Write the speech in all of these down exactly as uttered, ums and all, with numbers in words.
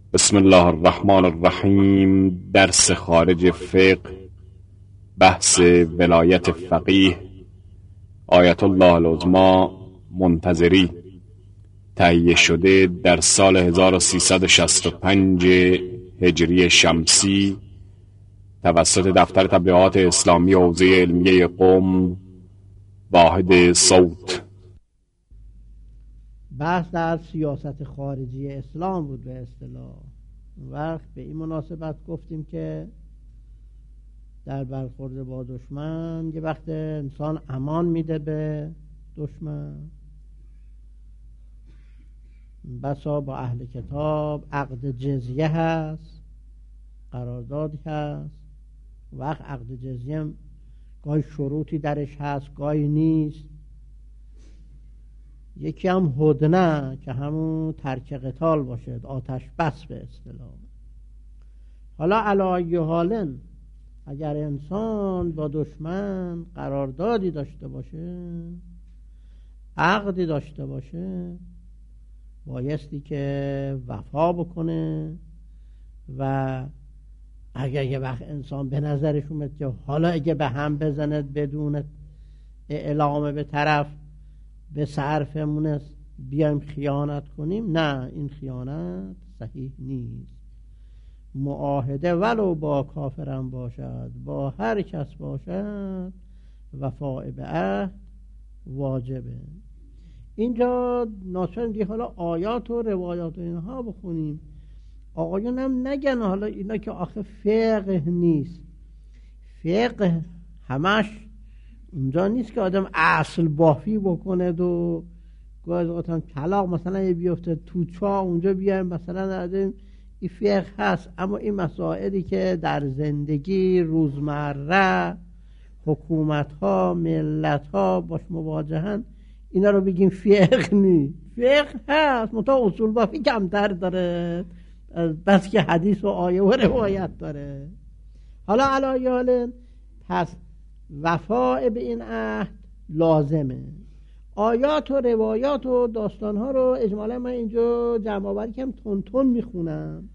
بسم الله الرحمن الرحیم. درس خارج فقه، بحث ولایت فقیه آیت الله العظمی منتظری، تهیه شده در سال هزار و سیصد و شصت و پنج هجری شمسی توسط دفتر تبلیغات اسلامی حوزه علمیه قم، واحد صوت. بحث در سیاست خارجی اسلام بود به اصطلاح. وقت به این مناسبت گفتیم که در برخورد با دشمن یه وقت انسان امان میده به دشمن، بسا با اهل کتاب عقد جزیه هست، قراردادی هست. وقت عقد جزیه گاهی شروطی درش هست گاهی نیست. یکی هم هدنه که همون ترک قتال باشد، آتش بس به اصطلاح. حالا علی حالن اگر انسان با دشمن قراردادی داشته باشه، عقدی داشته باشه، بایستی که وفا بکنه. و اگر یه وقت انسان به نظرش اومد که حالا اگه به هم بزند بدون اعلام به طرف به صرفمون است بیایم خیانت کنیم، نه، این خیانت صحیح نیست. معاهده ولو با کافرم باشد، با هر کس باشد، وفاء به عهد واجبه. اینجا ناچار دیگه حالا آیات و روایات و اینها بخونیم. آقایون هم نگن حالا اینا که آخه فقه نیست. فقه همش اونجا نیست که آدم اصل بافی بکنه و گاهی اوقات طلاق مثلا یه بیفته تو چاه اونجا بیایم مثلا آدم این فقه هست. اما این مسائلی که در زندگی روزمره حکومت ها ملت ها باش مواجهن، اینا رو بگیم فقه نیست. فقه هست منتها اصول بافی کمتر داره، بس که حدیث و آیه و روایت داره. حالا علی حال پس وفاء به این عهد لازمه. آیات و روایات و داستانها رو اجمالا من اینجا جمع آوری کردم، تون تون میخونم.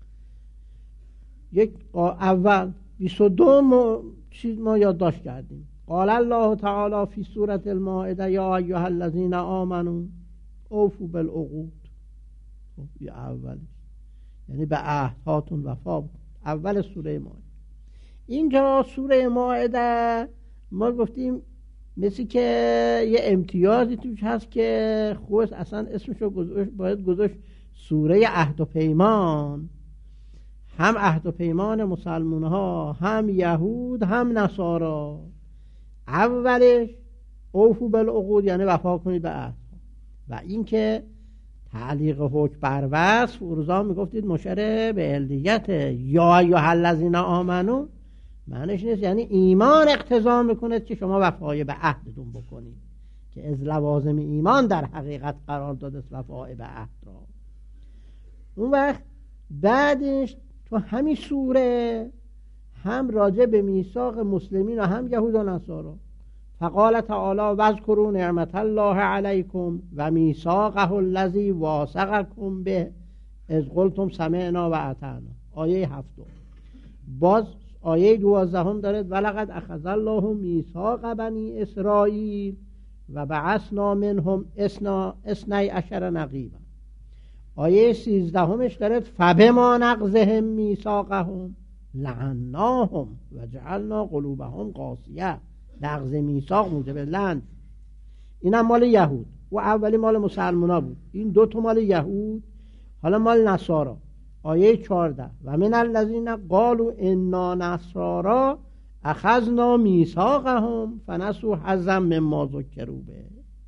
یک اول بیست و دو چیز ما یادداشت کردیم. قال الله تعالی فی سورة المائده یا ایها الذین آمنوا اوفوا بالعقود. خب این اولش یعنی به عهدهاتون وفا بکن. اول سوره مائده. اینجا سوره مائده ما گفتیم مثل که یه امتیازی توش هست که خود اصلا اسمشو گذاشت، باید گذاشت سوره عهد و پیمان. هم عهد و پیمان مسلمان ها، هم یهود، هم نصارا. اولش اوفوا بالعقود یعنی وفا کنید به عهد. و این که تعلیق حکم بر وصف ارزا میگفتید مشاره به علیت یا ایها الذین آمنو، معنیش نیست یعنی ایمان اقتضا میکنه که شما وفای به عهدتون بکنید، که از لوازم ایمان در حقیقت قرار داده است وفای به عهد را. اون وقت بعدش تو همین سوره هم راجع به میثاق مسلمین و هم یهود و نصارا. فقال تعالی واذکروا نعمت الله علیکم و میثاقه الذی واثقکم به اذ قلتم سمعنا و اطعنا. آیه هفتم. باز آیه دوازدهم دارد ولقد اخذ الله میثاق بنی اسرائیل و بعثنا منهم اثنی عشر نقیبا. آیه سیزدهمش دارد فبما نقضهم میثاقهم لعناهم و جعلنا قلوبهم قاسیه. نقض میثاق موجب لعن. اینم مال یهود و اولی مال مسلمانا بود. این دو تا مال یهود، حالا مال نصارا. آیه چهارده و من الذین قالوا انا نصارا اخذنا میثاقهم فنسوا حظا مما ذکروا به.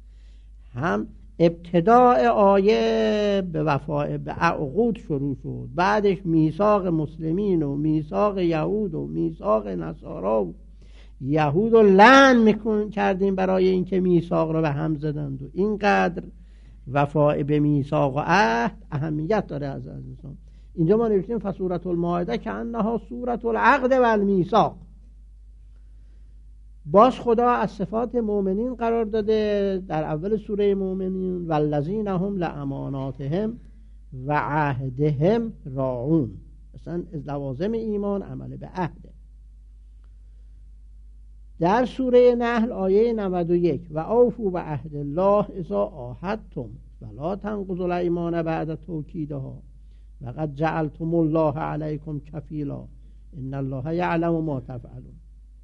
هم ابتداء آیه به وفاء به عقود شروع شد، بعدش میثاق مسلمین و میثاق یهود و میثاق نصارا و یهود رو لعن میکن کردیم برای اینکه میثاق رو به هم زدند. و اینقدر وفاء به میثاق و عهد اهمیت داره. از عزیزان اینجا ما نوشتیم فسورة المائده که انها سورة العقد و المیثاق. باز خدا از صفات مؤمنین قرار داده در اول سوره مؤمنین والذین هم لاماناتهم و عهدهم راعون. مثلا از لوازم ایمان عمل به عهده. در سوره نحل آیه نود و یک و اوفوا بعهد الله اذا عاهدتم ولا تنقضوا الایمان بعد توکیدها وقد جعلتم الله علیکم کفیلا ان الله یعلم ما تفعلون.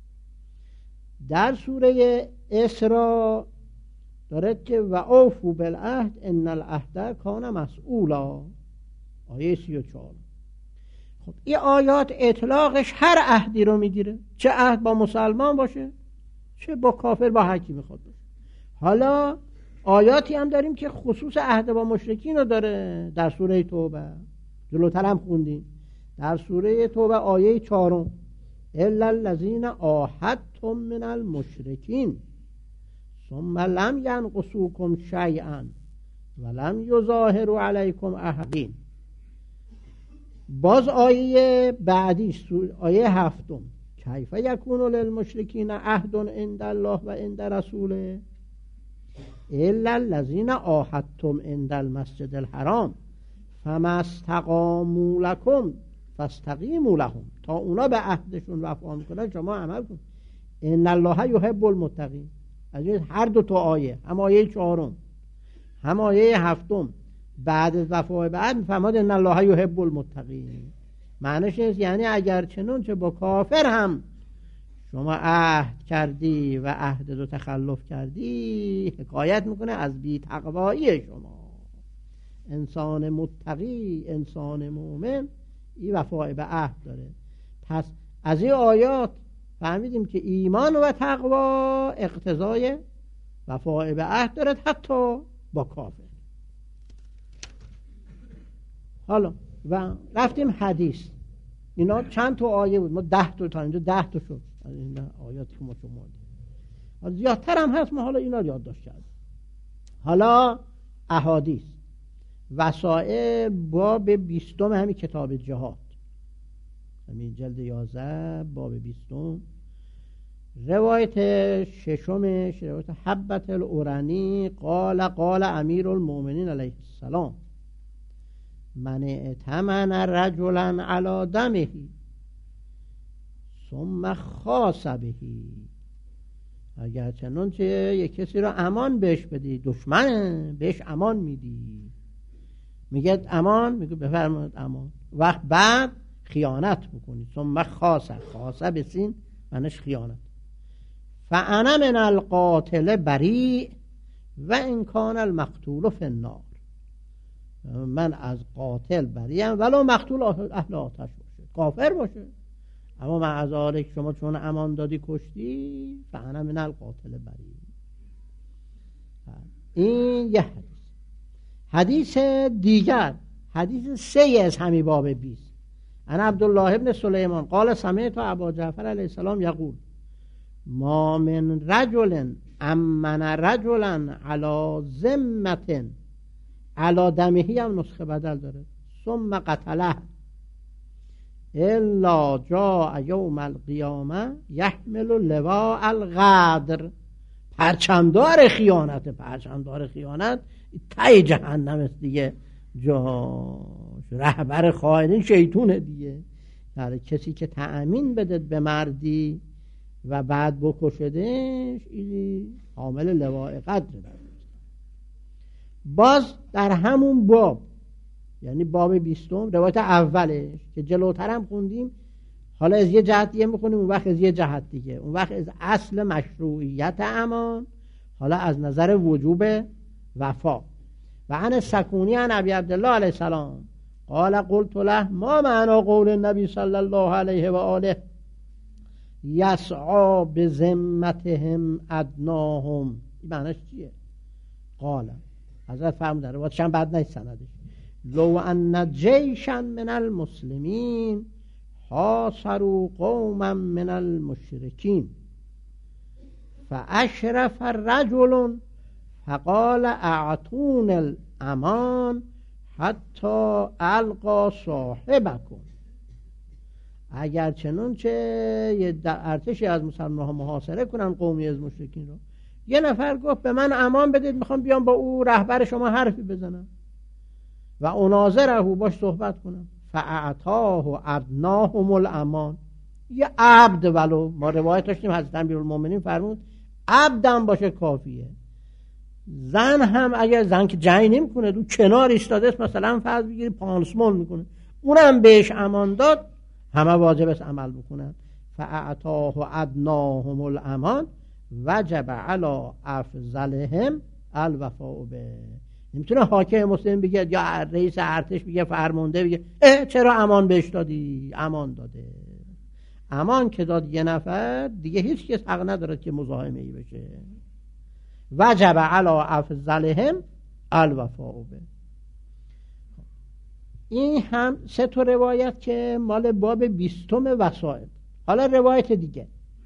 در سوره اسراء دارد که و اوفوا بالعهد ان العهد کان مسئولا، آیه سی و چهار. خب این آیات اطلاقش هر عهدی رو میگیره، چه عهد با مسلمان باشه چه با کافر، با هر کی میخواد باشه. حالا آیاتی هم داریم که خصوص عهد با مشرکین رو داره. در سوره توبه جلوتر هم خوندیم، در سوره توبه آیه چهارم الا الذین عاهدتم من المشرکین ثم لم ینقصوکم شیئا ولم یظاهروا علیکم احدا. باز آیه بعدیش آیه هفتم کیف یکون للمشرکین عهد عند الله و عند رسوله الا الذین عاهدتم عند المسجد الحرام فما استقاموا لكم فاستقیموا لهم. تا اونا به عهدشون وفا میکنن شما عمل کن. ان الله یحب المتقین. از هر دو تا آیه، هم آیه چهارم هم آیه هفتم، بعد از وفای بعد میفرماد ان الله یحب المتقین. معنیش نیست یعنی اگر چنون چه با کافر هم شما عهد کردی و عهد رو تخلف کردی، حکایت میکنه از بی تقوایی شما. انسان متقی، انسان مؤمن، این وفای به عهد داره. پس از این آیات فهمیدیم که ایمان و تقوا اقتضای وفای به عهد داره حتی با کافر. حالا و رفتیم حدیث. اینا چند تا آیه بود، ما ده تا تا اینجا ده تا شد از این آیات که ما شما دیدیم. زیادتر هم هست، ما حالا اینا یادداشت کردیم. حالا احادیث وسائل باب بیستم همین کتاب جهاد، همین جلد یازده باب بیستم. روایت ششمش روایت حبت العرنی قال قال امیر المؤمنین علیه السلام من ائتمن رجلا علی دمه ثم خاص بهی. اگر چنانچه یک کسی را امان بهش بدی، دشمن بهش امان میدی، میگه امان، میگه بفرمایید امان، وقت بعد خیانت بکنی. ثم خاص، خاص بسین منش خیانت. فانا من القاتل بریء و ان کان المقتول فی النار. من از قاتل بریم ولو مقتول اهل آتش باشه، کافر باشه، اما من از آره شما چون امان دادی کشتی، فانا من القاتل بریء. این یه حدیث. حدیث دیگر، حدیث سه از همین باب بیست. انا عبدالله ابن سلیمان قال سمعت ابا جعفر علیه السلام یقول ما من رجل امن رجلا علی ذمة علی دمه، هم نسخه بدل داره، ثم قتله الا جاء یوم القیامه یحمل لواء الغدر. پرچمدار خیانت، پرچمدار خیانت تای جهنم است دیگه، جا رهبر خائنین شیطونه دیگه. در کسی که تأمین بده به مردی و بعد بکشدش، این حامل لواء قدر. باز در همون باب، یعنی باب بیستم روایت اولش که جلوتر هم خوندیم، حالا از یه جهت دیگه میخونیم، اون وقت از یه جهت دیگه، اون وقت از اصل مشروعیت امان، حالا از نظر وجوب وفا. و عن سکونی عن ابی عبدالله علیه السلام قال قلت له ما معنی قول النبی صلی الله علیه و آله یسعا بذمتهم ادناهم. این معنیش چیه؟ قال حضرت فرمودن روایت چند بعد نیست سندش، لو ان جیشا من المسلمین حاصروا قوما من المشرکین فاشرف رجل فقال اعطون الامان حتی القا صاحبکم. اگر چنانچه یه ارتشی از مسلمان ها محاصره کنن قومی از مشرکین رو، یه نفر گفت به من امان بدید، میخوام بیام با او رهبر شما حرفی بزنم. و اناظره باش صحبت کنم. فاعطاه و ادناهم الامان. یه عبد، ولو ما روایت داشتیم حضرت امیرالمومنین فرمود عبدم باشه کافیه. زن هم اگر زن که جنگ نمیکنه دو کنار ایستاده است، مثلا فرض بگیری پانسمان میکنه، اونم بهش امان داد، همه واجب است عمل بکنن. فاعطاه و ادناهم الامان وجب علی افضلهم الوفاء به. نمیتونه حاکم مسلم بگه یا رئیس ارتش بگه فرمانده بگه اه چرا امان بهش دادی؟ امان داده. امان که داد یه نفر دیگه هیچ کس حق نداره که مزاحمه ای بشه. وجب علی افضلهم الوفاء به. این هم سه تا روایت که مال باب بیستم وسائل. حالا روایت دیگه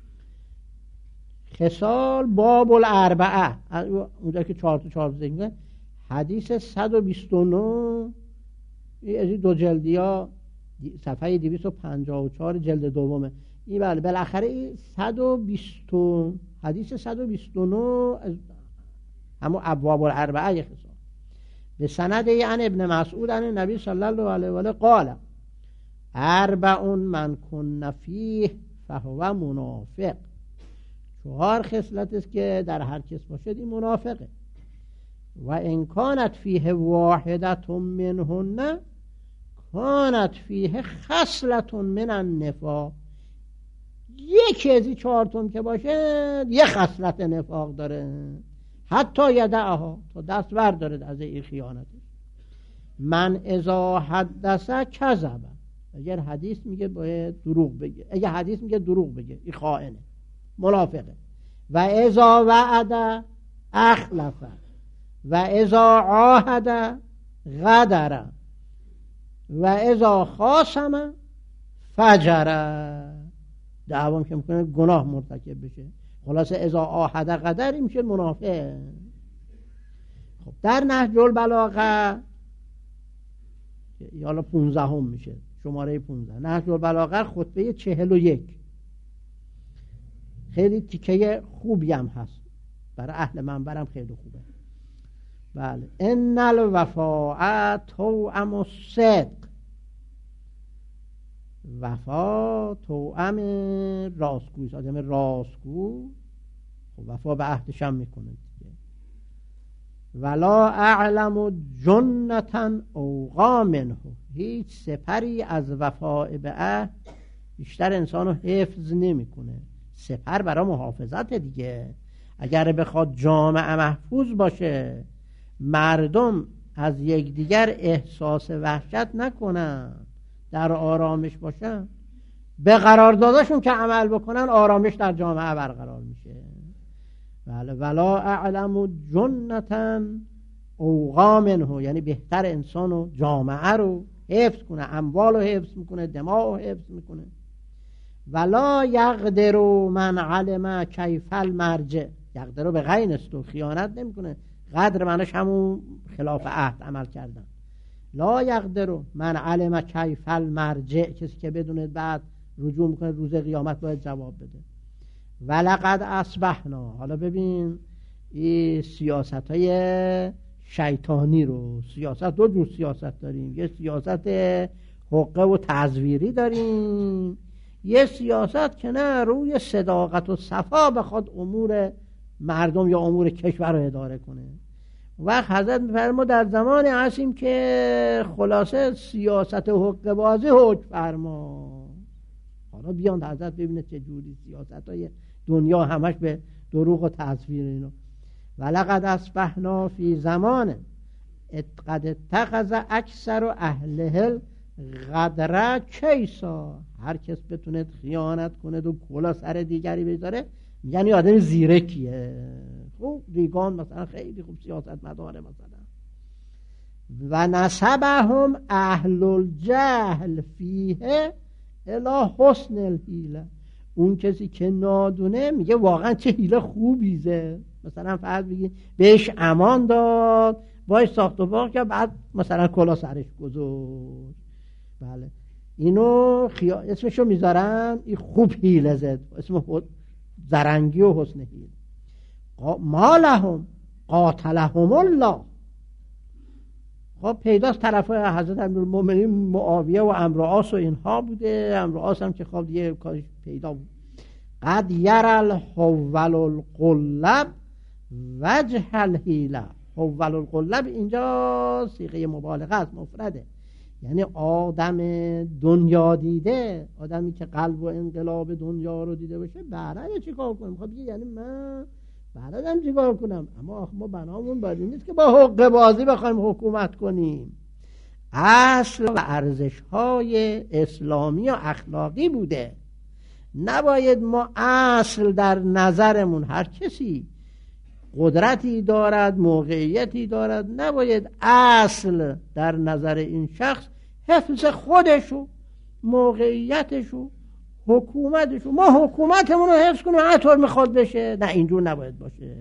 خصال باب الاربعه، اونجا که چهار تا چهار زنگه، حدیث صد و بیست و نه، این دو جلدی ها صفحه دویست و پنجاه و چهار جلد دومه. این بله بالاخره این صد و بیست حدیث صد و بیست و نه همون ابواب الاربعه خصال به سند یعنی ابن مسعود عن نبی صلی الله علیه و آله قال اربعون من کن فیه فهو منافق. چهار خصلت است که در هر کس باشد این منافقه. و ان کانت فیه واحدة منهن کانت فیه خصلة من النفاق. یکی از این چهار تون که باشه یه خصلت نفاق داره، حتی یدعها، تا دست برداره از این خیانت. من اذا حدث کذب، اگر حدیث میگه باید دروغ بگه، اگر حدیث میگه دروغ بگه این خائنه، منافقه. و اذا وعد اخلف و اذا عاهد غدر و اذا خاصم فجر. دعوام که میکنه گناه مرتکب بشه. خلاصه اذا عاهد غدر این میشه منافق. خب در نهج البلاغه یالا پونزده هم میشه، شماره پونزده نهج البلاغه خطبه چهل و یک. خیلی تیکه خوبی هم هست برای اهل منبرم، خیلی خوبه. بله ان الوفاء توأم الصدق. وفا توأم راستگویی، آدم راستگو خب وفا به عهدش هم میکنه دیگه. ولا اعلم جنة اوقا منه. هیچ سپری از وفا به عهد بیشتر انسانو حفظ نمیکنه. سپر برای محافظت دیگه. اگر بخواد جامعه محفوظ باشه، مردم از یکدیگر احساس وحشت نکنن، در آرامش باشن، به قراردادشون که عمل بکنن، آرامش در جامعه برقرار میشه. بله ولا اعلم جنة اوقا منه، یعنی بهتر انسان و جامعه رو حفظ کنه، اموال رو حفظ میکنه، دماغ رو حفظ میکنه. ولا یقدر من علم کیف المرجع. یقدر به غین است و خیانت نمیکنه. قدر معناش همون خلاف عهد عمل کردن. لا یقدر من علم کیف المرجع، کسی که بدونه بعد رجوع میکنه روز قیامت باید جواب بده. ولقد اصبحنا. حالا ببین این سیاست های شیطانی رو، سیاست دو جور سیاست داریم، یه سیاست حقه و تزویری داریم، یه سیاست که نه روی صداقت و صفا بخواد امور مردم یا امور کشور رو اداره کنه. وقت حضرت می‌فرما در زمان هستیم که خلاصه سیاست حقه بازی حکم فرما. حالا بیان حضرت ببینه چه جوری سیاست های دنیا همش به دروغ و تزویر اینو. ولقد اصبحنا فی زمان قد اتخذ اکثر اهله غدره کیسا. هر کس بتونه خیانت کنه و کلا سر دیگری بذاره یعنی آدم زیرکیه. خوب ریگان مثلا خیلی خوب سیاست مداره مثلا. و نسبهم اهل الجهل فیه الی حسن الحیله. اون کسی که نادونه میگه واقعا چه حیله خوبی زه. مثلا فرض بگید بهش امان داد، باش ساخت و باخت که بعد مثلا کلا سرش گذاشت. بله اینو خیا... اسمشو میذارن این خوب حیله زد، اسم زرنگی و حسن حیله. ما لهم قاتلهم الله. خب پیداست طرفای حضرت امیرالمومنین معاویه و عمرو و عاص و اینها بوده. عمرو و عاص هم که خب دیگه کارش پیدا بود. قد یرل حول القلب وجه الحیله. حول القلب اینجا صیغه مبالغه است، مفرده، یعنی آدم دنیا دیده، آدمی که قلب و انقلاب دنیا رو دیده باشه. برای چی کار کنم؟ خب یعنی من برادم چی کار کنم؟ اما ما بنامون باید نیست که با حقه بازی بخوایم حکومت کنیم. اصل و ارزش های اسلامی و اخلاقی بوده. نباید ما اصل در نظرمون، هر کسی قدرتی دارد، موقعیتی دارد، نباید اصل در نظر این شخص حفظ خودشو، موقعیتشو، حکومتشو. ما حکومتمون رو حفظ کنیم هر طور میخواد بشه. نه، اینجور نباید باشه.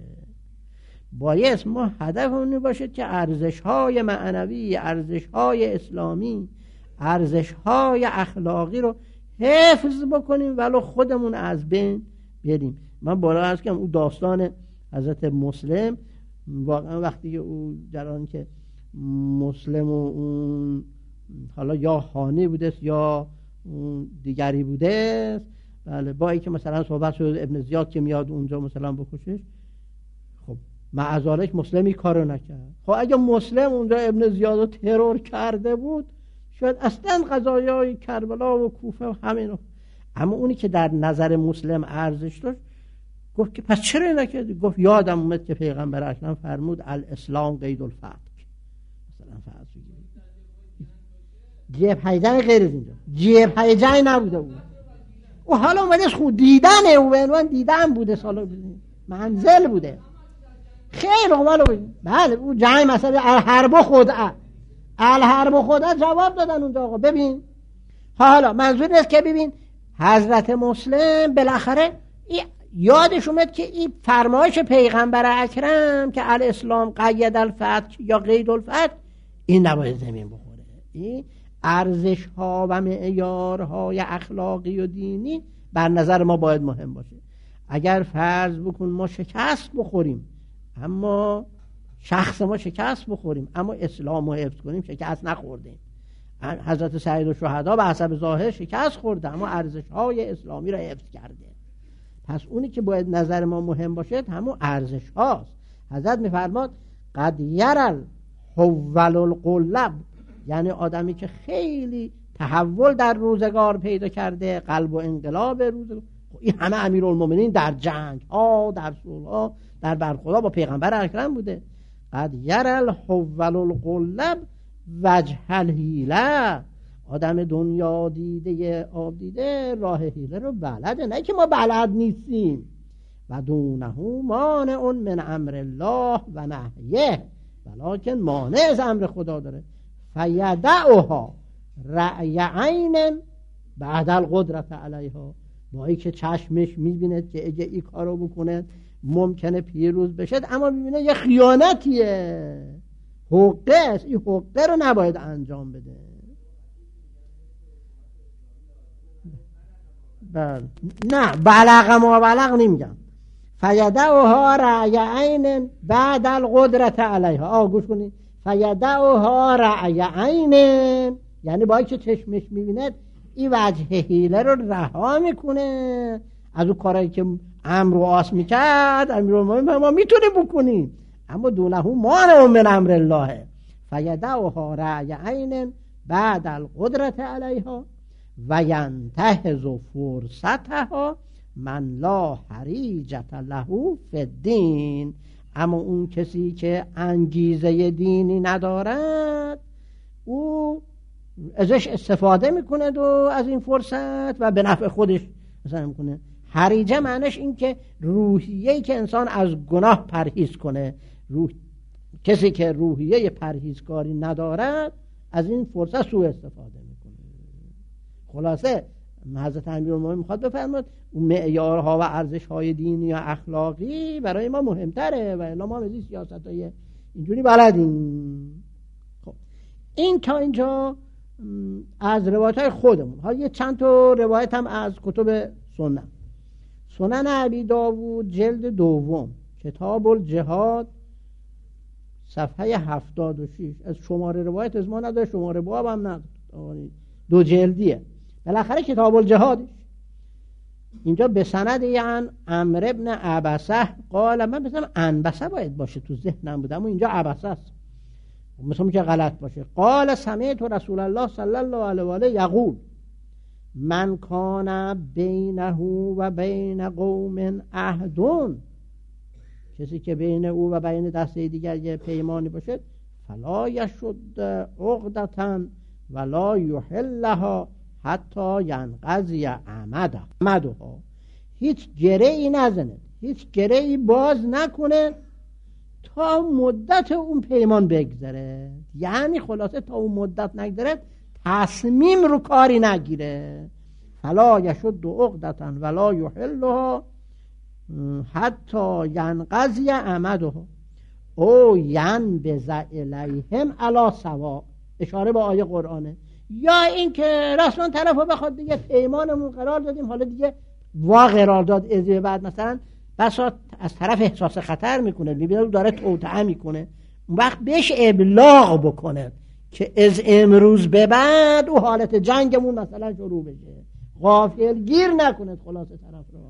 باید ما هدفمون باشه که ارزش‌های معنوی، ارزش‌های اسلامی، ارزش‌های اخلاقی رو حفظ بکنیم ولو خودمون از بین بریم. من بالا هست که اون داستان حضرت مسلم، واقعا وقتی که او در آن که مسلم و اون حالا یا خانه بوده یا اون دیگری بوده، بله، با اینکه مثلا صحبت شد ابن زیاد که میاد اونجا مثلا بکشش، خب معذالک مسلمی کارو نکرد. خب اگه مسلم اونجا ابن زیاد رو ترور کرده بود شاید اصلا قضایای کربلا و کوفه و همینو. اما اونی که در نظر مسلم ارزش داشت گفت که پس چرا نکردی؟ گفت یادم اومد که پیغمبر اکرم فرمود الاسلام قید الفتح. مثلا فرض بگیرید جیب هیجان غیر از اینجا جیب هیجان نبوده بود، او حالا اومده خود دیدنه، او به عنوان دیدن بوده، سالا منزل بوده. خیر اومالو بگید بله او جای مثلا الحرب خدعه الحرب خدعه جواب دادن اونجا. آقا ببین حالا منظور نیست که ببین حضرت مسلم بالاخره یادش اومد که این فرمایش پیغمبر اکرم که الاسلام قید الفتح یا قید الفتح این نباید زمین بخوره. این ارزش ها و معیارهای اخلاقی و دینی بر نظر ما باید مهم باشه. اگر فرض بکن ما شکست بخوریم، اما شخص ما شکست بخوریم اما اسلام رو حفظ کنیم، شکست نخوردیم. حضرت سید الشهدا به حسب ظاهر شکست خورده اما ارزش های اسلامی رو حفظ کرده. پس اونی که باید نظر ما مهم باشه همون ارزش هاست. حضرت میفرماد قد یرل حول القلب، یعنی آدمی که خیلی تحول در روزگار پیدا کرده، قلب و انقلاب روزگار. این همه امیرالمومنین در جنگ ها، در صلح ها، در برخورد با پیغمبر اکرم بوده. قد یرل حول القلب وجه الحیله، آدم دنیا دیده، آب دیده، راه حیله رو بلده. نه که ما بلد نیستیم. و دونه مانع من امر الله و نهیه، ولکن مانع از امر خدا داره. فیدعها رأی عین بعد القدرت علیها، با ای که چشمش میبیند که اگه ای کارو بکنه ممکنه پیروز بشد، اما میبینه یه خیانتیه، حقه است، این حقه رو نباید انجام بده. بله. نه بلغ ما بلغ نمیگم. فیدعها رأی عین بعد القدرت علیها. آه گوش کنید، فیدعها رأی عین یعنی با که چشمش میبیند این وجه حیله رو رها میکنه. از اون کارهایی که امر و آس میکرد امیرالمومنین ما میتونه بکنیم، اما دونه مانع من امر الله. فیدعها رأی عین بعد القدرت علیها و ینتهز فرصتها من لا حریجت له فی الدین. اما اون کسی که انگیزه دینی ندارد او ازش استفاده میکنه و از این فرصت و به نفع خودش مثلا میکنه. حریجه معنیش این که روحیه‌ای که انسان از گناه پرهیز کنه. روح... کسی که روحیه پرهیزکاری ندارد از این فرصت سوء استفاده میکنه. خلاصه حضرت امیرالمومنین میخواد بفرماد اون معیارها و ارزش‌های دینی و اخلاقی برای ما مهمتره و الا ما از این سیاست‌های اینجوری بلدیم. خب این تا اینجا از روایت‌های خودمون. حالا یه چند تا روایت هم از کتب سنت. سنن ابی داوود جلد دوم کتاب الجهاد صفحه هفتاد و شش. از شماره روایت از ما نداره، شماره باب هم نداره، دو جلدیه. بالاخره کتاب الجهادش اینجا به سند یعن عمرو ابن عبسه قال، من بسیم انبسه باید باشه تو ذهنم بودم و اینجا عبسه است، مثلا که غلط باشه. قال سمعت رسول الله صلی الله علیه و آله یقول من کان بینه و بین قوم عهد، کسی که بین او و بین دسته دیگر یه پیمانی باشه، فلا یشد عقدة ولا یحلها حتی ینقضی عمدها، عمدها هیچ گره ای نزنه، هیچ گره ای باز نکنه تا مدت اون پیمان بگذره. یعنی خلاصه تا اون مدت نگذره تصمیم رو کاری نگیره. فلا یشد عقدة ولا یحلها حتی ینقضی عمدها او ینبذ الیهم علی سواء، اشاره به آیه قرآنه. یا این که رسما طرف رو بخواد دیگه پیمانمون قرار دادیم، حالا دیگه وا قرار داد، از بعد مثلا بسا از طرف احساس خطر میکنه، میبینه داره توطئه میکنه، اون وقت بهش ابلاغ بکنه که از امروز به بعد او حالت جنگمون مثلا شروع بشه، غافل گیر نکنه خلاصه طرف رو.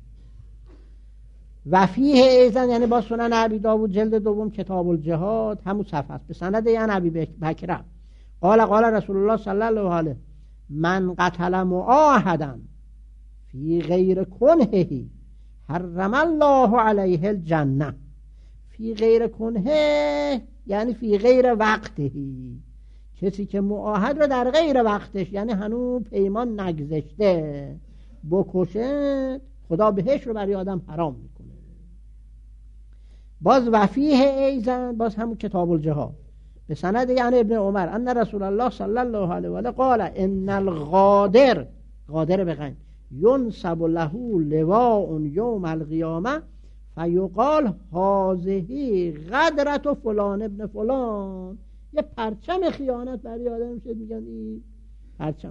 و فیه ایزن، یعنی با سنن ابی داوود جلد دوم کتاب الجهاد همون صفحه است، به سند یعنی ابی بکر قال قال رسول الله صلی الله علیه من قتل معاهدا فی غیر کنهه حرم الله علیه الجنه. فی غیر کنهه یعنی فی غیر وقته، کسی که معاهد رو در غیر وقتش، یعنی هنوز پیمان نگذشته، بکشه، خدا بهش رو برای آدم حرام میکنه. باز وفیه ایزن، باز همون کتاب الجهاد به سند یعنی ابن عمر ان رسول الله صلی الله علیه و آله قال ان الغادر، غادر بغین، ینصب له لواء یوم القیامه فیقال هذه غدرة فلان ابن فلان، یه پرچم خیانت برای آدم میشه، میگن این پرچم.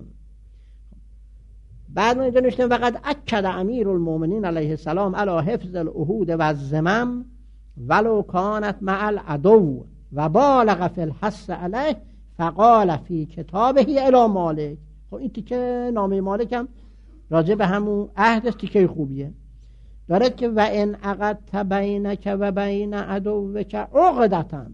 بعد ما اینجا نوشتیم وقد اکد امیر المؤمنین علیه السلام علی حفظ العهود و الذمم ولو کانت مع العدو و بالغ فی الحث علیه فقال فی کتابه الی مالک. خب این تیکه نامه مالک هم راجع به همون عهد تیکه خوبیه، دارد که و ان عقدت بینک و بین عدوک عقدة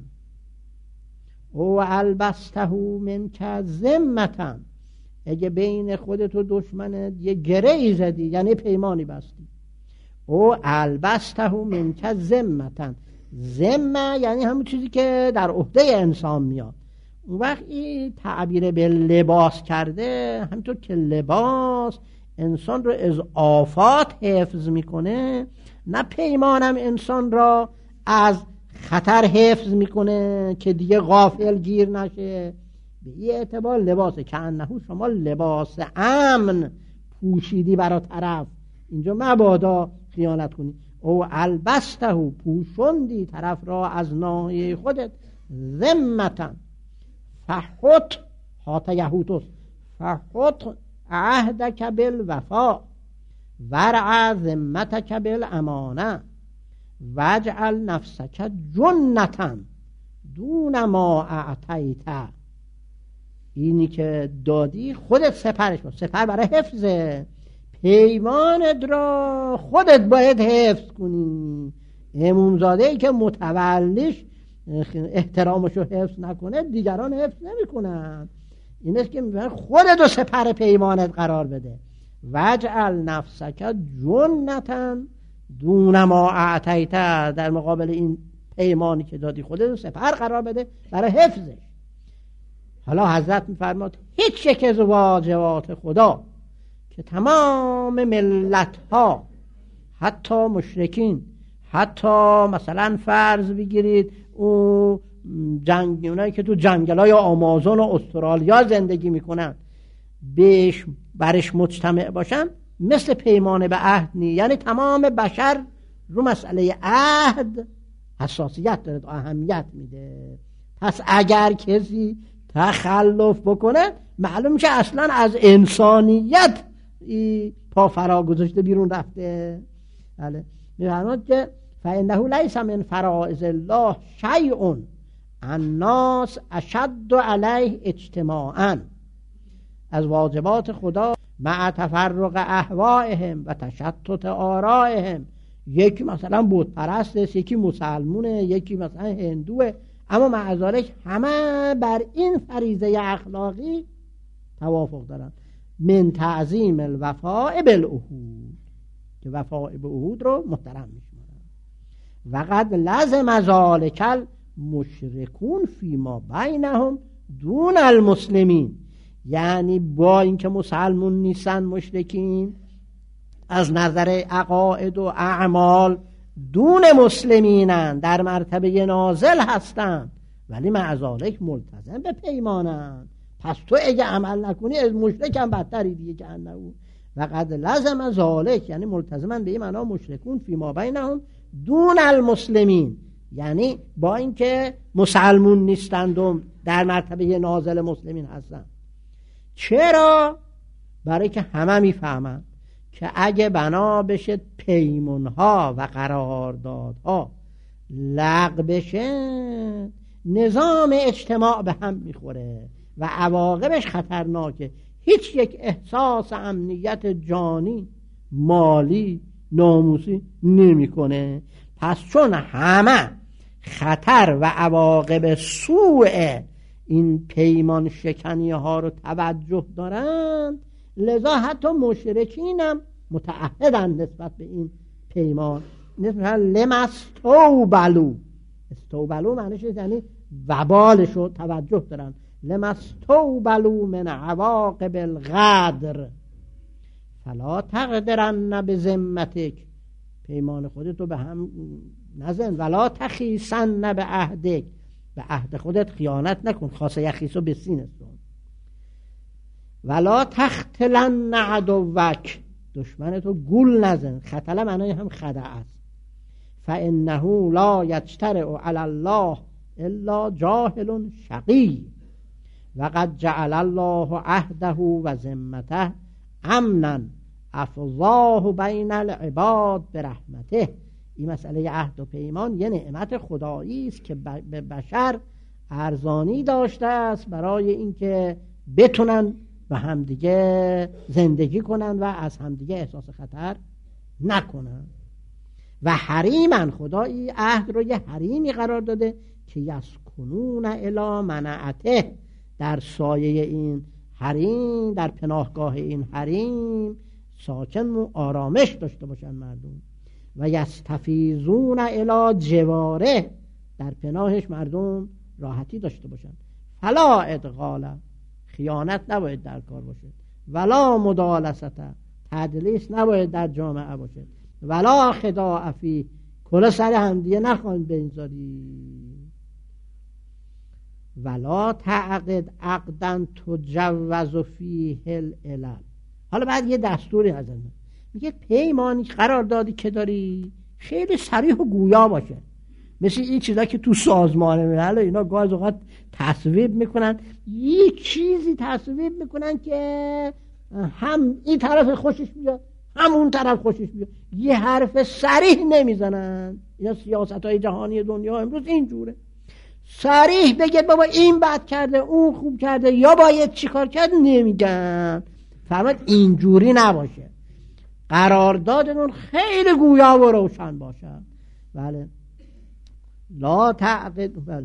او البسته منک ذمة، اگه بین خودت و دشمنت یه گره زدی یعنی پیمانی بستی، او البسته منک ذمة، ذمه یعنی همون چیزی که در عهده انسان میاد. اون وقت این تعبیر به لباس کرده، همینطور که لباس انسان رو از آفات حفظ میکنه، نه پیمانم انسان را از خطر حفظ میکنه که دیگه غافل گیر نشه. به این اعتبار لباسه که انه شما لباس امن پوشیدی برای طرف، اینجا مبادا خیانت کنی. او البسته، پوشوندی طرف را از ناحیه خودت، ذمتا فحط، حاط یهوتوس، فحط عهدک بالوفا ورع ذمتک بالامانه واجعل نفسک جنتا دون ما اعطیت. اینی که دادی خودت سپرش باش، سپر برای حفظه، پیمانت را خودت باید حفظ کنی. امامزاده ای که متولیش احترامشو حفظ نکنه دیگران حفظ نمی کنن. این است که میگن خودت رو سپر پیمانت قرار بده. وجعل نفسک جنتا دون ما اعطیت، در مقابل این پیمانی که دادی خودت رو سپر قرار بده برای حفظش. حالا حضرت میفرماد هیچ یک از واجبات خدا که تمام ملت ها، حتی مشرکین، حتی مثلا فرض بگیرید او جنگ، اونایی که تو جنگلای آمازون و استرالیا زندگی میکنن، بهش برش مجتمع باشن، مثل پیمان به عهد نی. یعنی تمام بشر رو مسئله عهد حساسیت داره، اهمیت میده. پس اگر کسی تخلف بکنه معلوم که اصلا از انسانیت پا فرا گذاشته، بیرون رفته. بله می‌فرماد که فإنه لیس من فرائض الله شیء الناس اشد علیه اجتماعا، از واجبات خدا مع تفرق اهوائهم و تشتت آرائهم. یکی مثلا بت پرست است، یکی مسلمونه، یکی مثلا هندوه، اما مع ذلک همه بر این فریضه اخلاقی توافق دارن. من تعظیم الوفاء بالعهود، که وفاء به عهود رو محترم میشمارن. و قد لزم ذلک المشرکون فیما بینهم دون المسلمین، یعنی با اینکه مسلمون نیستن مشرکین، از نظر عقاید و اعمال دون مسلمینن، در مرتبه نازل هستن، ولی مع ذلک ملتزم به پیمانن. پس تو اگه عمل نکنی از مشرک هم بدتری دیگه که انه. و قد لزم ذلک یعنی ملتزمن به این معنا مشرکون فی ما بینهم دون المسلمین، یعنی با اینکه مسلمون نیستند و در مرتبه نازل مسلمین هستند. چرا؟ برای که همه میفهمند که اگه بنا بشه پیمونها و قراردادها لغو بشه، نظام اجتماع به هم میخوره و عواقبش خطرناکه. هیچ یک احساس امنیت جانی، مالی، ناموسی نمیکنه. پس چون همه خطر و عواقب سوء این پیمان شکنی ها رو توجه دارند، لذا حتی مشرکین هم متعهدند نسبت به این پیمان. مثلا لمستوبلو، استوبلو معنیش یعنی وبالش رو توجه دارن. لمستوبلو من عواقب الغدر فلا تقدرن بذمتک، پیمان خودت رو به هم نزن. ولا تخیسن به عهدک، به عهد خودت خیانت نکن. خاصه یخیسو به سین است. ولا تختلن عدوک، دشمنتو گول نزن. خطله معنای هم خدع است. فانه لا یجترئ علی الله الا جاهل شقی و قد جعل الله عهده و ذمته امنا افضاه بین العباد برحمته. این مسئله عهد و پیمان یه نعمت خدایی است که به بشر ارزانی داشته است برای اینکه بتونن و همدیگه زندگی کنن و از همدیگه احساس خطر نکنن. و حریمن، خدایی عهد رو یه حریمی قرار داده که یسکنون الی منعته، در سایه این حریم، در پناهگاه این حریم ساکن و آرامش داشته باشن مردم. و یستفیزون الی جواره، در پناهش مردم راحتی داشته باشن. فلا ادغال، خیانت نباید در کار باشه. ولا مدالست، تدلیس نباید در جامعه باشه. ولا خداع فی، کلا سر هم دیگه نخواهیم بنذاری. ولا تعقد عقدا تجوز فیه العلل. حالا بعد یه دستوری هستن، میگه پیمانی قراردادی که داری خیلی صریح و گویا باشه، مثل این چیزا که تو سازمان ملل اینا گاز اوقات تصویب میکنن، یه چیزی تصویب میکنن که هم این طرف خوشش بیاد هم اون طرف خوشش بیاد، یه حرف صریح نمیزنن. اینا سیاست‌های جهانی دنیا امروز اینجوره، صریح بگه بابا این بد کرده اون خوب کرده یا باید چیکار کرد نمیگن. فهمت؟ اینجوری نباشه، قراردادمون خیلی گویا و روشن باشه. بله. لا تعقد، بله.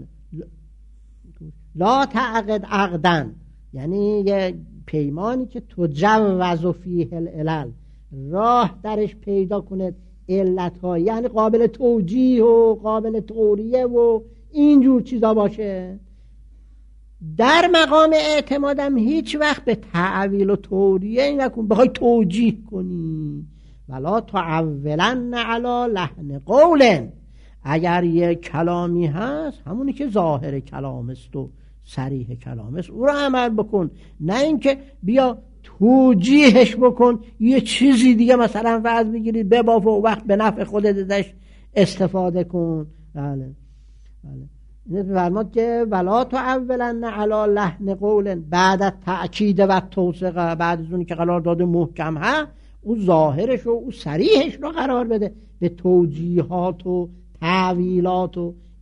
لا تعقد عقدن، یعنی یه پیمانی که تجوز فیه العلل، راه درش پیدا کنه علت‌ها، یعنی قابل توجیه و قابل توریه و اینجور چیزا باشه. در مقام اعتمادم هیچ وقت به تعویل و توریه نکن، بخوای توجیه کنی. ولا تعولن علی لحن قول، اگر یه کلامی هست همونی که ظاهر کلام است و صریح کلام است او رو عمل بکن، نه اینکه بیا توجیهش بکن یه چیزی دیگه مثلا وعظ بگیری بباف و وقت به نفع خودت ازش استفاده کن. بله بله. این فرمود که ولا تعولن علی لحن قول بعد از تأکید و توثیق، بعد از اونی که قرار داده محکم ها، او ظاهرش و او صریحش رو قرار بده به توجیهات و تعویلات و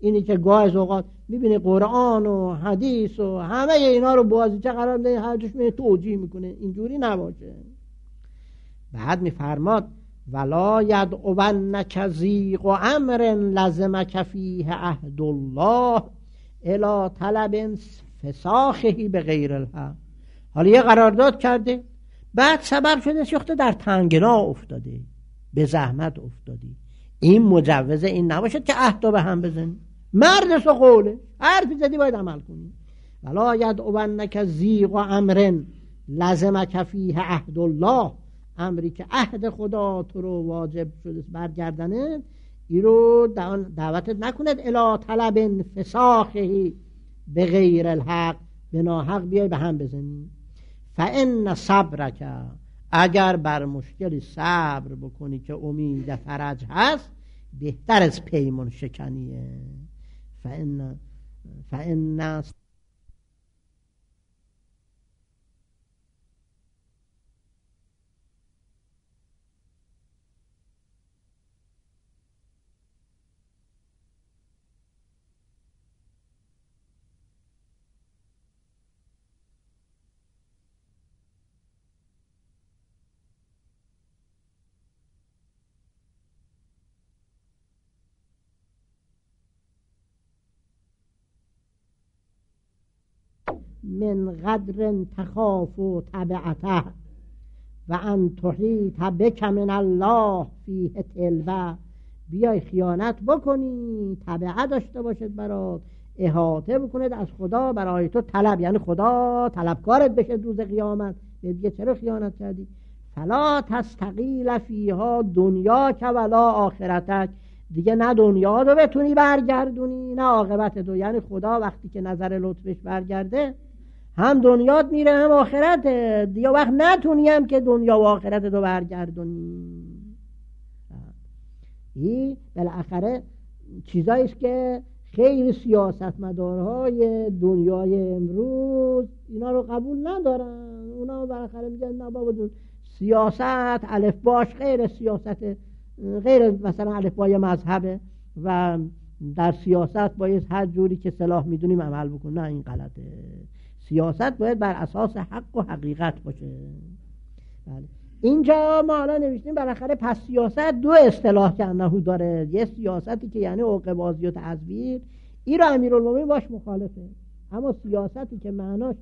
اینی که گاه از اوقات میبینی قرآن و حدیث و همه اینا رو بازیچه قرار میده، هر جوش میره توجیه میکنه. اینجوری نباشه. بعد میفرماد ولا یدعونک ضیق و امر لزمک فیه عهد الله الی طلب فساخه به غیر الحق. حالا یه قرارداد کرده، بعد سبب شده شخته در تنگنا افتاده، به زحمت افتادی، این مجوز این نباشد که عهدا به هم بزنی. مردس و قوله، حرفی زدی باید عمل کنی. ولا یدعونک ضیق و امر لزمک فیه عهد الله، امری که عهد خدا تو رو واجب شده برگردنه، ای رو دعوتت نکند الی طلب فساخه به غیر الحق، به ناحق بیای به هم بزنی. فان صبرک، اگر بر مشکلی صبر بکنی که امید فرج هست، بهتر از پیمان شکنیه. فان فان من قدر تخاف و تبعته و ان تحیط بک من الله فیه تلوه، بیای خیانت بکنی، تبعه داشته باشد برات، احاطه بکنید از خدا برای تو طلب، یعنی خدا طلبکارت بشه روز قیامت، دیگه چرا خیانت کردی؟ فلا تستقیل فیها دنیا که ولا آخرتک، دیگه نه دنیا رو بتونی برگردونی نه عاقبت تو. یعنی خدا وقتی که نظر لطفش برگرده، هم دنیات میره هم آخرت، دیگه وقت نتونی هم که دنیا و آخرت رو برگردونی. این بالاخره چیزاییست که خیلی سیاستمدارهای دنیای امروز اینا رو قبول ندارن. اونا بالاخره میگن نه بابا دون سیاست الفباش غیر سیاست، غیر مثلا الفبای مذهبه و در سیاست باید هر جوری که صلاح میدونیم عمل بکنیم. نه، این غلطه. سیاست باید بر اساس حق و حقیقت باشه. بله. اینجا ما الان نوشتیم بالاخره پس سیاست دو اصطلاح که انهو داره. یه سیاستی که یعنی عقبازی و تزویر، این رو امیرالمومنین باش مخالفه. اما سیاستی که معناش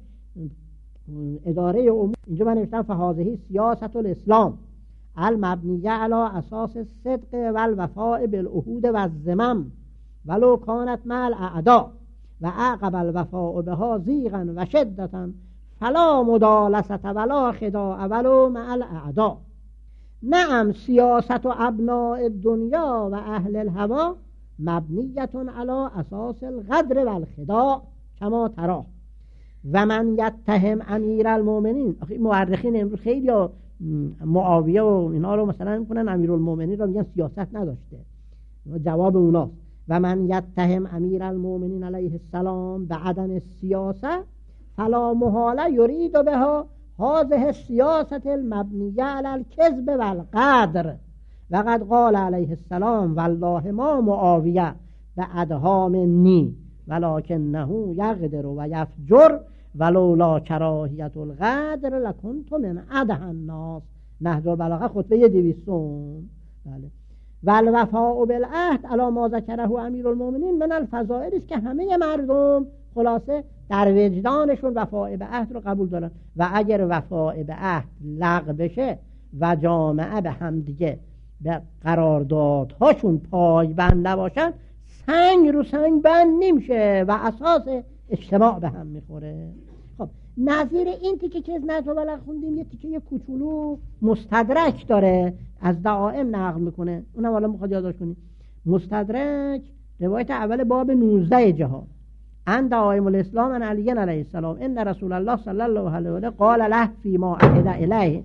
اداره امور، اینجا من نوشتم فهذه سیاست الاسلام المبنیه علی اساس صدق و الوفاء بالعهود و الذمم ولو کانت مع الاعداء و عقب الوفاء بها ضیقا و شدتا فلا مدالسه ولا خداع ولو مع الاعداء. نعم سیاست و ابناء الدنیا و اهل الهوا مبنیت علی اساس الغدر و الخداع کما تراه. و من یتهم امیر المؤمنین، مورخین امروز خیلی معاویه و اینا رو مثلا میکنن امیرالمومنین رو میگن سیاست نداشته، جواب اوناست. و من یتهم امیر المؤمنین علیه السلام به عدم السیاسه فلا محاله یرید بها هذه السیاست المبنیه علی الکذب و الغدر و قد قال علیه السلام والله ما معاویه به ادهام نی ولکنه یغدر و یفجر ولولا کراهیت الغدر لکنت من ادهن الناس. نهج البلاغه خطبه دویستم. بله. والوفاء بالعهد علی ما ذکره امیرالمومنین من الفضائل است که همه مردم خلاصه در وجدانشون وفاء به عهد رو قبول دارن و اگر وفاء به عهد لغو بشه و جامعه به هم دیگه به قراردادهاشون پایبند نباشن، سنگ رو سنگ بند نمیشه و اساس اجتماع به هم میخوره. خب نظیر این تیکه که از نهج البلاغه خوندیم یه تیکه یه کوچولو مستدرک داره از دعائم نقل میکنه، اونم حالا میخواد یادداشت کنید. مستدرک روایت اول باب نوزده جهاد ان دعائم الاسلام ان علی علیه السلام ان رسول الله صلی الله علیه و آله قال له فيما عهد الیه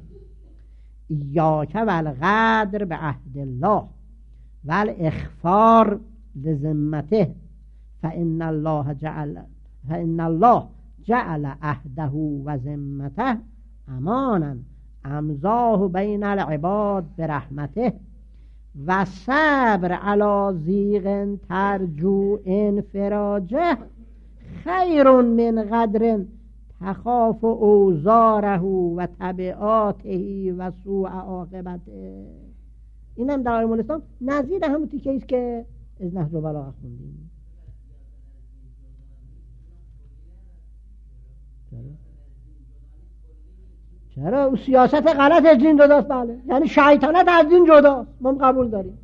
ایاک والغدر بعهد الله والاخفار لذمته فان الله جعل فان الله جعل عهده و ذمته امانا امضاه بین العباد برحمته و صبر علی ضیق ترجو انفراجه خیر من قدر تخاف اوزاره و تبعاته و سوء عاقبته. اینم در علم الاسلام نظیر همون تیکه ایست که از نهج البلاغه خوندیم. چرا؟ او سیاست غلط از دین جداست. بله، یعنی شیطنت از دین جداست، ما قبول داریم.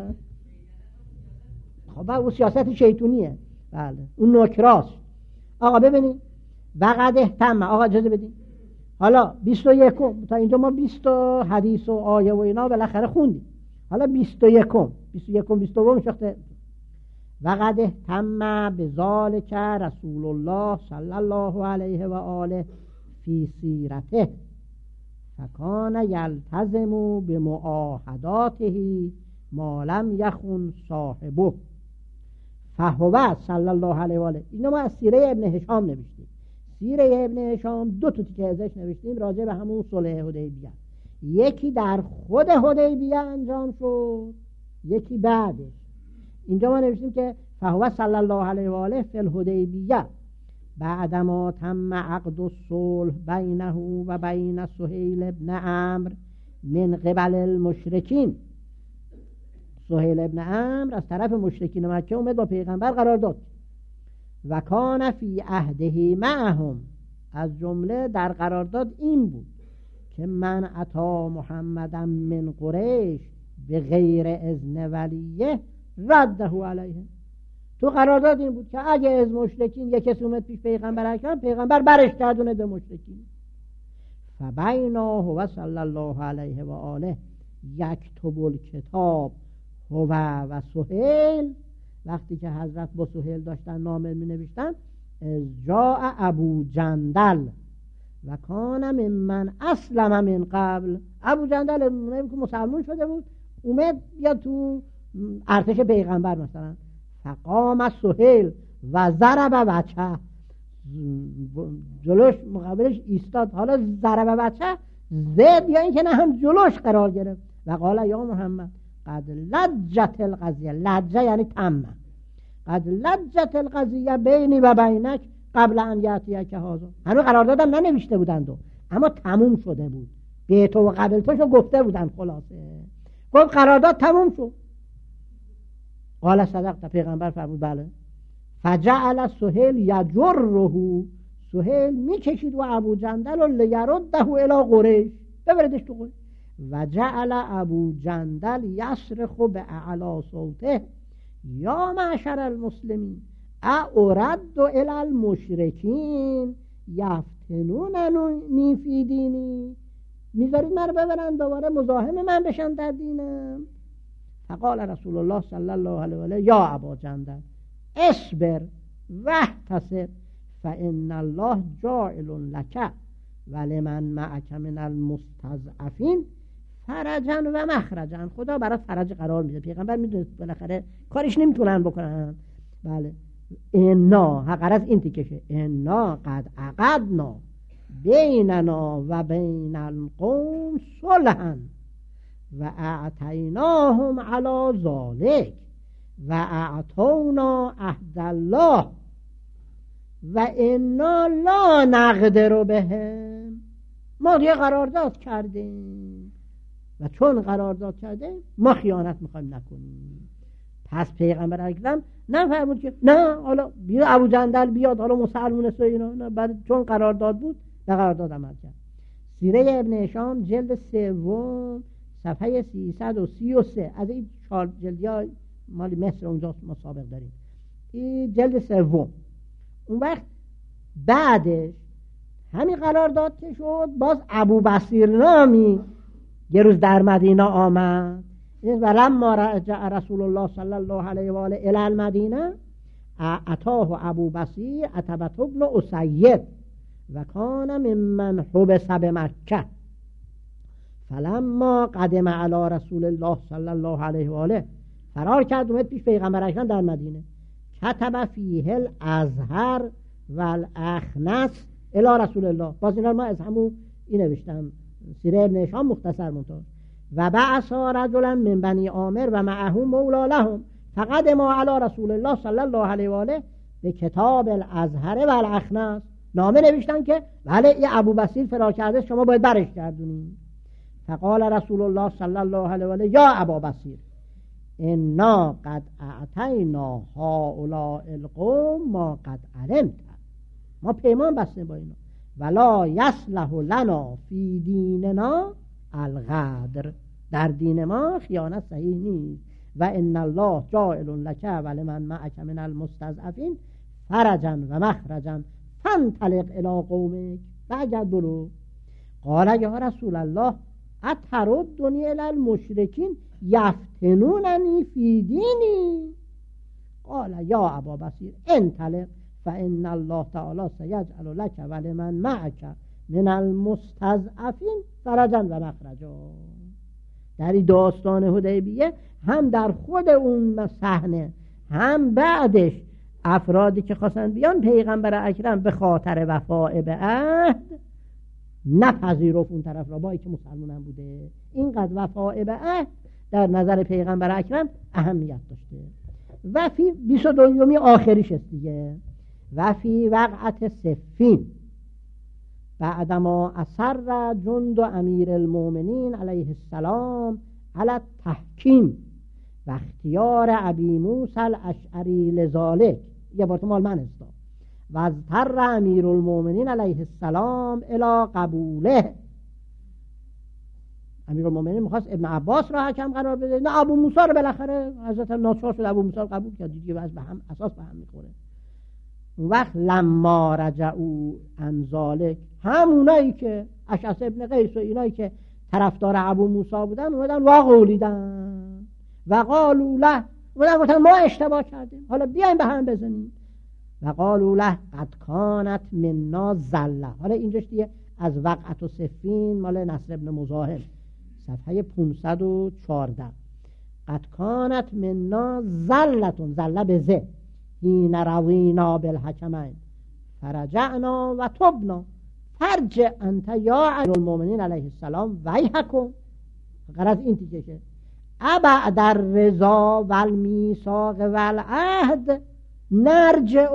خب او سیاست شیطونیه. بله، اون نکراست. آقا ببینید وقد اهتم. آقا اجازه بدین حالا بیست و یکم تا اینجا ما بیست حدیث و آیه و اینا بالاخره خوندیم. حالا بیست و یکم بیست و یکم بیست و دوم شخصه وقد اهتم بذالک رسول الله صلی الله علیه و آله فی سیرته فکان یلتزم بمعاهداته ما لم یخن صاحبه فهو صلی الله علیه و آله. اینو ما از سیره ابن هشام نوشتیم. سیره ابن هشام دو تا تیکه ازش نوشتیم راجع به همون صلح حدیبیه. یکی در خود حدیبیه انجام شد، یکی بعدش. اینجا ما نوشتیم که فهو صلی الله علیه و آله فی الحدیبیه بعدما تم عقد الصلح بینه و بین سهیل ابن عمرو من قبل المشرکین. سهیل ابن عمرو از طرف مشرکین مکه اومد با پیغمبر قرار داد و کان فی عهده معهم. از جمله در قرارداد این بود که من اتی محمدا من قریش به غیر اذن ولیه رده علیه. تو قرارداد این بود که اگه از مشرکین یک کسی اومد پیش پیغمبر اکرم، پیغمبر برش گردونه به مشرکین. فبینا هو صلی الله علیه و آله یکتب الکتاب هو و سهیل. وقتی که حضرت با سهیل داشتن نامه می نوشتن از جاء ابو جندل و کان ممن اسلم من قبل. ابو جندل که مسلمان شده بود اومد یا تو ارتش پیغمبر مثلا. فقام سهیل و ضرب بچه، جلوش مقابلش ایستاد. حالا ضرب بچه زد یا این که نه هم جلوش قرار گرفت و قال یا محمد قد لجت القضیه. لجه یعنی تمه. قد لجت القضیه بینی و بینک قبل ان یأتیک که هذا. هنوز قراردادم ننوشته بودند و اما تموم شده بود. به تو و قبل توشو گفته بودن. خلاصه گفت قرارداد تموم شد. قال صدقت. پیغمبر فرمود بله. فجعل سهیل یجره. سهیل میکشید و ابو جندل لیرده الی قریش، ببردش تو قریش. و جعل ابو جندل یصرخ باعلی صوته یا معشر المسلمین اورد الی المشرکین یفتنوننی فی دینی. میذارید من رو ببرن دوباره مزاحم من بشن در دینم. فقال رسول الله صلی الله علیه و آله یا ابا جندل اصبر واحتسب فان الله جاعل لك ولمن معك من المستضعفین فرجا و مخرجا. خدا برای فرج قرار میده. پیغمبر میدونه بالاخره کارش نمیتونن بکنن. بله انا حقر از این تیکشه انا قد عقدنا بیننا و بین القوم صلحا و اعطیناهم علی ذالک و اعطونا عهد الله و انا لا نقدر بهم. ما یه قرارداد کردیم و چون قرارداد کرده ما خیانت میخوایم نکنیم. پس پیغمبر اکرم نفرمود که نه حالا بیا ابو جندل بیاد حالا مسلمان است و اینا. نه، بعد چون قرارداد بود به قرارداد عمل کرد. سیره ابن هشام جلد سوم صفحه سیصد و سی و سه. از این چهار جلدی ها مال مصر اونجا ما سابق داریم. این جلد سوم. اون وقت بعدش همین قرارداد که شد باز ابو بصیر نامی یه روز در مدینه آمد. و لما رجع رسول الله صلی الله علیه و آله الی المدینه اتاه ابو بصیر عتبة بن اسید و کان ممن حبس بمکه فلما قدم علی رسول الله صلی الله علیه و آله. فرار کرد اومد پیش پیغمبر اکرم در مدینه. کتب فیه الازهر و الاخنس الی رسول الله. باز اینا ما از همون این نوشتم سیره ابن هشام مختصر منتها. و بعث رجلا من بنی عامر و معه مولا لهم فقدما علی رسول الله صلی الله علیه و آله به کتاب الازهر و الاخنس. نامه نوشتن که بله یه ابو بصیر فرار کرده، شما باید برش گردونید. فقال رسول الله صلی الله علیه و آله یا ابا بصیر انا قد اعطینا هؤلاء القوم ما قد علمت، ما پیمان بستیم با اینا، ولا یصلح لنا فی دیننا الغدر، در دین ما خیانت صحیح نیست. و ان الله جاعل لک ولمن معک من المستضعفین فرجا و مخرجا فانطلق الی قومک، بعد برو. قال یا رسول الله اتردنی الی المشرکین یفتنوننی فی دینی. قال یا ابا بصیر انطلق فان الله تعالی سیجعل لک ولمن معک من المستضعفین فرجا و مخرجا. در این داستان حدیبیه هم در خود اون صحنه هم بعدش افرادی که خواستن بیان پیغمبر اکرم به خاطر وفاء به عهد نپذیرفت اون طرف را، با که مسلمان هم بوده. اینقدر وفاء به عهد در نظر پیغمبر اکرم اهمیت داشته. و فی بیست و دومی آخریش است دیگه. و فی وقعت صفین بعدما اصر جند امیر المؤمنین علیه السلام علی التحکیم و اختیار ابی موسی الاشعری لذالک، یه بار تو مال من است، و از تر امیر المؤمنین علیه السلام الی قبوله. امیر المؤمنین میخواست ابن عباس را حکم قرار بده، نه ابو موسی رو بالاخره حضرت ناچار شد ابو موسی رو قبول کرد، دیگه واسه به هم اساس به هم میخوره. اون وقت لما رجعوا عن ذالک، همونایی که اشعث ابن قیس و اینایی که طرفدار ابو موسی بودن اومدن و قولیدن و قالوا له، اومدن گفتن ما اشتباه کردیم، حالا بیایم به هم بزنیم. و قالوا له قد کانت منا زله. حالا اینجاش دیگه از وقعت و صفین مال نصر ابن مزاحم صفحه پانصد و چهارده. قد کانت منا زلتون، زله به ز، حین روینا بالحکمین فرجعنا و تبنا فرجع انت یا امیر المؤمنین علیه السلام ویحکم. غرض این تیکشه ابعد الرضا و المیثاق و العهد نرجع،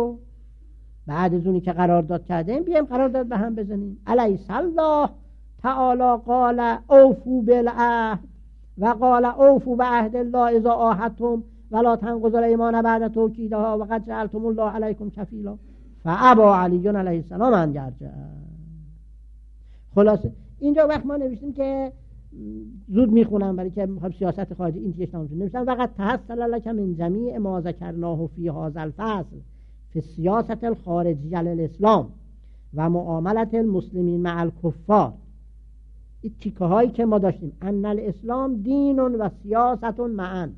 بعد از اونی که قرارداد کردیم بیایم قرارداد به هم بزنیم. الیس الله تعالی قال اوفوا بالعهد و قال اوفوا بعهد الله اذا عاهدتم ولا تنقضوا الایمان بعد توکیدها و قد جعلتم الله علیکم کفیلا فابا علی علیه السلام ان یرجع. خلاصه اینجا وقت ما نوشتیم که زود میخونم برای که میخوام سیاست خارجی این تیش تمام شد. نوشتم وقت تحصل لك من جمیع ما ذکرناه فی هذا الفصل فی سیاست الخارجیه للاسلام و معاملت المسلمین مع الکفار. این تیکه هایی که ما داشتیم ان الاسلام دین و سیاست معا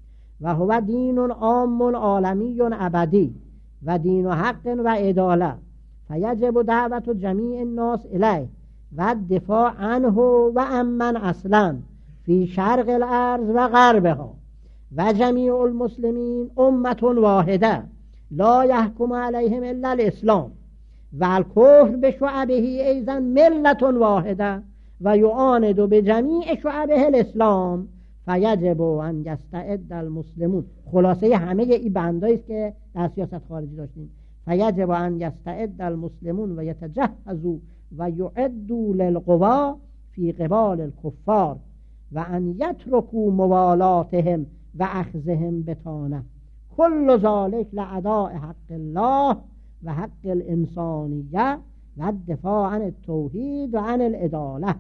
و هو دین عام عالمی ابدی و دین حق و عدالت فیجب دعوت جمیع الناس الیه و دفاع عنه و امن اصلا فی شرق الارض و غربها و جمیع المسلمین امت واحده لا یحکم علیهم الا الاسلام و الکفر بشعبه ایضا ملت واحده و یعاند به جمیع شعبه الاسلام فیجب ان یستعد المسلمون. خلاصه همه این بندایی است که در سیاست خارجی داشتیم. فیجب ان یستعد المسلمون و یتجهزوا و یعدوا للقوا فی قبال الکفار و ان یترکوا موالاتهم و اخذهم بطانه کل ذلك لاداء حق الله و حق الانسانیه و الدفاع عن التوحید و عن العداله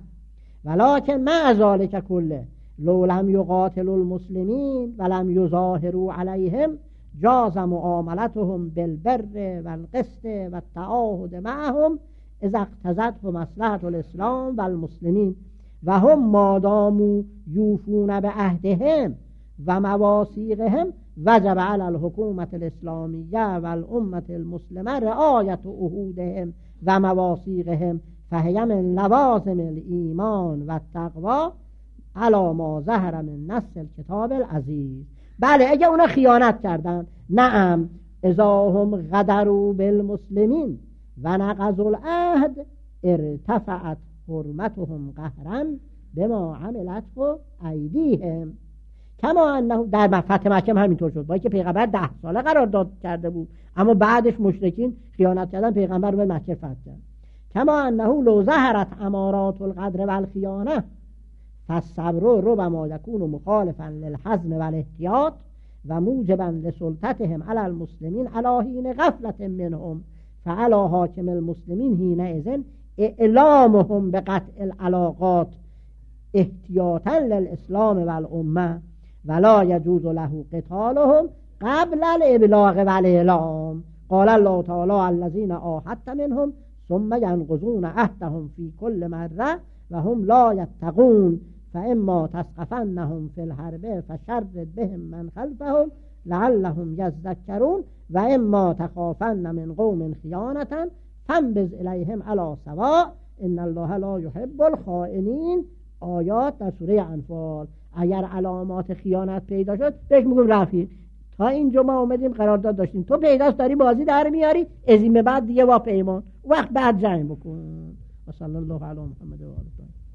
ولکن مع ذلك كله لو لم يقاتلوا المسلمين ولم يظاهروا عليهم جاز معاملتهم بالبر والقسط والتعاهد معهم اذا اقتضته مصلحة الاسلام والمسلمين و هم ماداموا یوفون بعهدهم و مواثیقهم وجب على الحکومة الاسلامیه والامة المسلمه رعایت عهودهم و مواثیقهم فهی من لوازم الایمان و التقوی علی ما ظهر من نص الکتاب العزیز. بله اگه اونا خیانت کردن، نعم اذا هم غدروا بالمسلمین و نقضوا العهد ارتفعت حرمتهم قهرا بما عملت و ایدیهم کما انه در فتح مکه همینطور شد، با اینکه پیغمبر ده ساله قرارداد کرده بود اما بعدش مشرکین خیانت کردن، پیغمبر رو به مکه فتح کرد. کما انه لو ظهرت امارات القدر والخیانه فالصبر ربما یکون مخالفا للحزم والاحتیاط و موجبا لسلطتهم علی المسلمین علی حین غفلت منهم فعلی حاکم المسلمین حینئذ اعلامهم بقطع العلاقات احتیاطا للاسلام والامه ولا يجوز له قتالهم قبل الابلاغ والاعلام. قال الله تعالی الذين عاهدت منهم ثم ينقضون عهدهم في كل مره وهم لا يتقون فاما تثقفنهم في الحرب فشرد بهم من خلفهم لعلهم يذكرون واما تخافن من قوم خيانة فانبذ الیهم علی سواء ان الله لا يحب الخائنین. آیات در سوره انفال. اگر علامات خیانت پیدا شد بهش میگم رفیق تا اینجا ما اومدیم قرارداد داشتیم، تو پیداست داری بازی در میاری، از این به بعد دیگه با پیمان وقت بعد جنگ بکن. و صلی الله علی محمد و آله.